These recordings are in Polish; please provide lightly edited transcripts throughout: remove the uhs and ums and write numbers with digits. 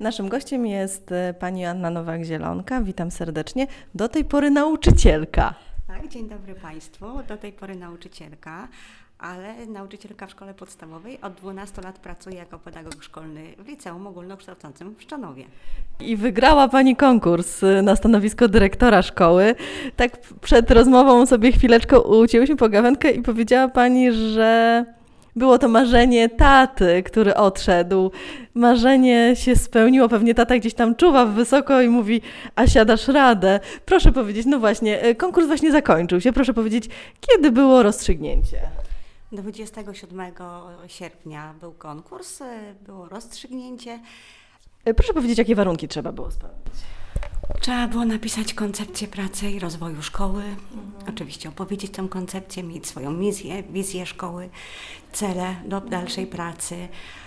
Naszym gościem jest pani Anna Nowak-Zielonka. Witam serdecznie. Do tej pory nauczycielka. Tak, dzień dobry Państwu. Do tej pory nauczycielka, ale nauczycielka w szkole podstawowej. Od 12 lat pracuję jako pedagog szkolny w liceum ogólnokształcącym w Szczanowie. I wygrała pani konkurs na stanowisko dyrektora szkoły. Tak przed rozmową sobie chwileczkę ucięłyśmy pogawędkę i powiedziała pani, że było to marzenie taty, który odszedł. Marzenie się spełniło. Pewnie tata gdzieś tam czuwa wysoko i mówi: Asia, dasz radę. Proszę powiedzieć, no właśnie, konkurs właśnie zakończył się. Proszę powiedzieć, kiedy było rozstrzygnięcie? 27 sierpnia był konkurs, było rozstrzygnięcie. Proszę powiedzieć, jakie warunki trzeba było spełnić? Trzeba było napisać koncepcję pracy i rozwoju szkoły. Oczywiście opowiedzieć tę koncepcję, mieć swoją misję, wizję szkoły, cele do dalszej pracy.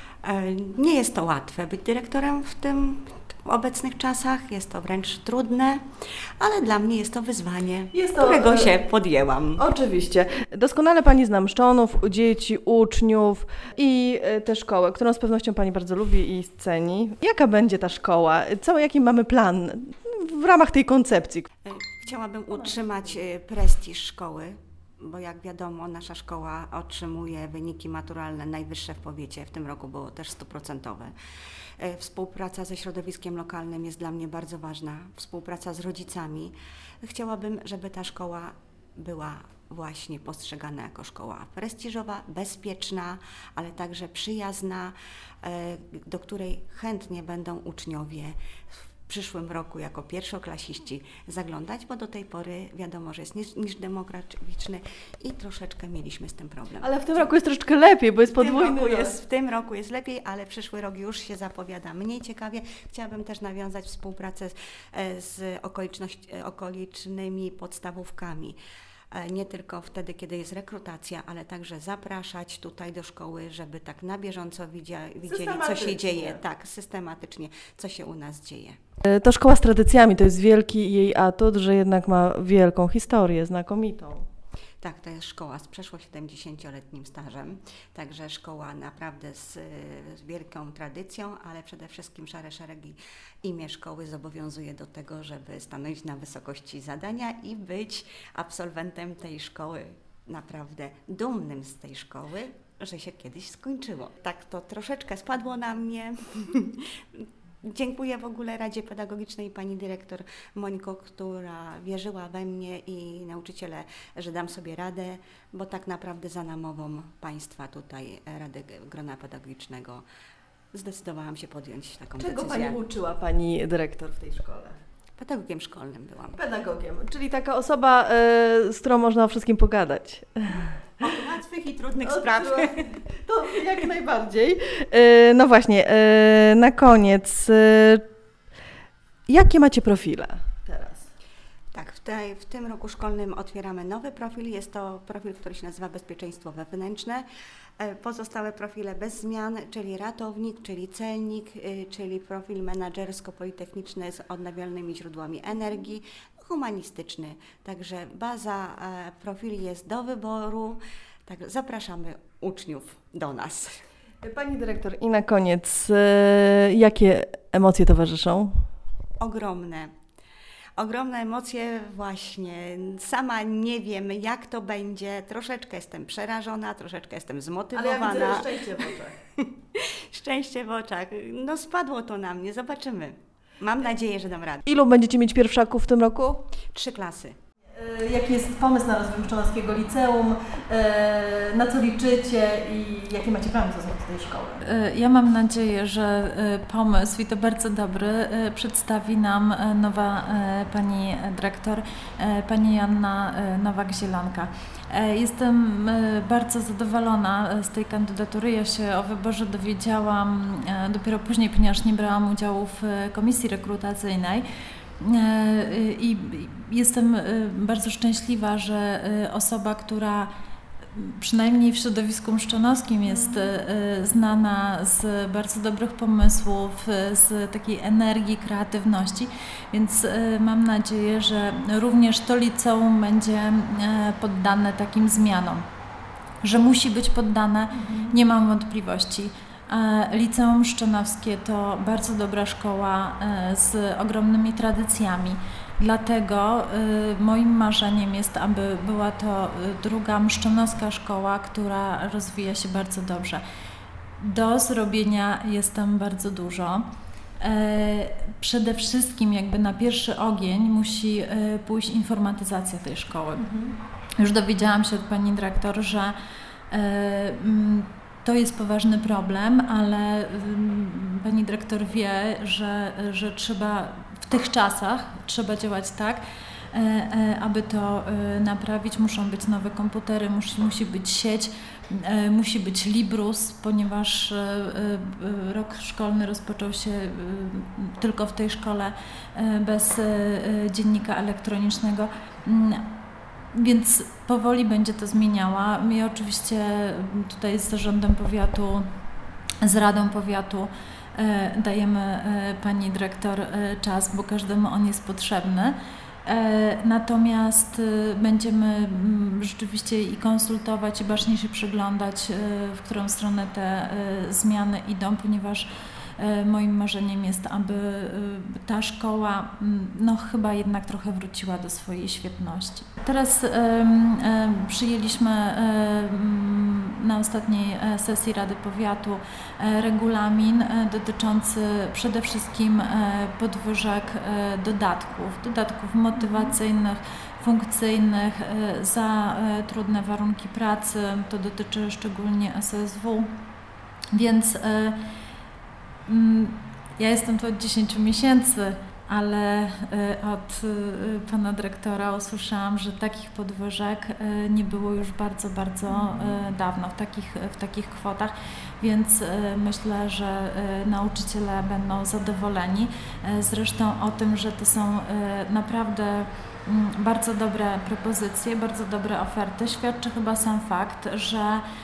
Nie jest to łatwe być dyrektorem w obecnych czasach, jest to wręcz trudne, ale dla mnie jest to wyzwanie, którego się podjęłam. Oczywiście. Doskonale pani zna Mszczonów, dzieci, uczniów i tę szkołę, którą z pewnością pani bardzo lubi i ceni. Jaka będzie ta szkoła? Jaki mamy plan w ramach tej koncepcji? Chciałabym utrzymać prestiż szkoły, bo jak wiadomo, nasza szkoła otrzymuje wyniki maturalne najwyższe w powiecie. W tym roku było też 100%. Współpraca ze środowiskiem lokalnym jest dla mnie bardzo ważna. Współpraca z rodzicami. Chciałabym, żeby ta szkoła była właśnie postrzegana jako szkoła prestiżowa, bezpieczna, ale także przyjazna, do której chętnie będą uczniowie w przyszłym roku jako pierwszoklasiści zaglądać, bo do tej pory wiadomo, że jest niż demograficzny i troszeczkę mieliśmy z tym problem. Ale w tym roku jest troszeczkę lepiej, bo jest podwójny. W tym roku jest lepiej, ale przyszły rok już się zapowiada mniej ciekawie. Chciałabym też nawiązać współpracę z okolicznymi podstawówkami. Nie tylko wtedy, kiedy jest rekrutacja, ale także zapraszać tutaj do szkoły, żeby tak na bieżąco widzieli, co się dzieje, tak, systematycznie, co się u nas dzieje. To szkoła z tradycjami, to jest wielki jej atut, że jednak ma wielką historię, znakomitą. Tak, to jest szkoła z przeszło 70-letnim stażem, także szkoła naprawdę z wielką tradycją, ale przede wszystkim szare szeregi imię szkoły zobowiązuje do tego, żeby stanąć na wysokości zadania i być absolwentem tej szkoły, naprawdę dumnym z tej szkoły, że się kiedyś skończyło. Tak to troszeczkę spadło na mnie. Dziękuję w ogóle Radzie Pedagogicznej i pani dyrektor Moniko, która wierzyła we mnie i nauczyciele, że dam sobie radę, bo tak naprawdę za namową państwa tutaj Rady Grona Pedagogicznego zdecydowałam się podjąć taką decyzję. Czego pani uczyła pani dyrektor w tej szkole? Pedagogiem szkolnym byłam. Pedagogiem, czyli taka osoba, z którą można o wszystkim pogadać. O łatwych i trudnych sprawach. To jak najbardziej. No właśnie, na koniec, jakie macie profile teraz? Tak, w tym roku szkolnym otwieramy nowy profil. Jest to profil, który się nazywa Bezpieczeństwo Wewnętrzne. Pozostałe profile bez zmian, czyli ratownik, czyli celnik, czyli profil menedżersko-politechniczny z odnawialnymi źródłami energii, humanistyczny. Także baza profili jest do wyboru. Tak, zapraszamy uczniów do nas. Pani dyrektor, i na koniec, jakie emocje towarzyszą? Ogromne emocje właśnie. Sama nie wiem, jak to będzie. Troszeczkę jestem przerażona, troszeczkę jestem zmotywowana. Ale ja widzę szczęście w oczach. Szczęście w oczach. No spadło to na mnie, zobaczymy. Mam nadzieję, że dam radę. Ilu będziecie mieć pierwszaków w tym roku? 3 klasy. Jaki jest pomysł na rozwój Mszczonowskiego Liceum? Na co liczycie i jakie macie plany stosunku do tej szkoły? Ja mam nadzieję, że pomysł, i to bardzo dobry, przedstawi nam nowa pani dyrektor, pani Anna Nowak-Zielonka. Jestem bardzo zadowolona z tej kandydatury. Ja się o wyborze dowiedziałam dopiero później, ponieważ nie brałam udziału w komisji rekrutacyjnej. I jestem bardzo szczęśliwa, że osoba, która przynajmniej w środowisku mszczonowskim jest znana z bardzo dobrych pomysłów, z takiej energii, kreatywności, więc mam nadzieję, że również to liceum będzie poddane takim zmianom, że musi być poddane, nie mam wątpliwości. Liceum Szczonowskie to bardzo dobra szkoła z ogromnymi tradycjami. Dlatego moim marzeniem jest, aby była to druga mszczonowska szkoła, która rozwija się bardzo dobrze. Do zrobienia jest tam bardzo dużo. Przede wszystkim jakby na pierwszy ogień musi pójść informatyzacja tej szkoły. Już dowiedziałam się od pani dyrektor, że to jest poważny problem, ale pani dyrektor wie, że trzeba w tych czasach trzeba działać tak, aby to naprawić. Muszą być nowe komputery, musi być sieć, musi być Librus, ponieważ rok szkolny rozpoczął się tylko w tej szkole bez dziennika elektronicznego. Więc powoli będzie to zmieniała. My oczywiście tutaj z zarządem powiatu, z Radą Powiatu dajemy pani dyrektor czas, bo każdemu on jest potrzebny. Natomiast będziemy rzeczywiście i konsultować, i bacznie się przyglądać, w którą stronę te zmiany idą, ponieważ moim marzeniem jest, aby ta szkoła chyba jednak trochę wróciła do swojej świetności. Teraz przyjęliśmy na ostatniej sesji Rady Powiatu regulamin dotyczący przede wszystkim podwyżek dodatków motywacyjnych, funkcyjnych za trudne warunki pracy. To dotyczy szczególnie SSW, więc ja jestem tu od 10 miesięcy, ale od pana dyrektora usłyszałam, że takich podwyżek nie było już bardzo, bardzo dawno w takich kwotach, więc myślę, że nauczyciele będą zadowoleni. Zresztą o tym, że to są naprawdę bardzo dobre propozycje, bardzo dobre oferty, świadczy chyba sam fakt, że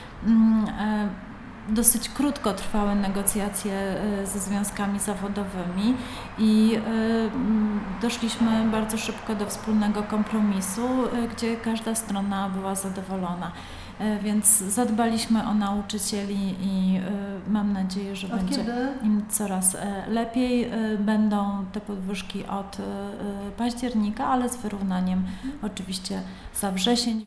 dosyć krótko trwały negocjacje ze związkami zawodowymi i doszliśmy bardzo szybko do wspólnego kompromisu, gdzie każda strona była zadowolona. Więc zadbaliśmy o nauczycieli i mam nadzieję, że będzie im coraz lepiej. Będą te podwyżki od października, ale z wyrównaniem oczywiście za wrzesień.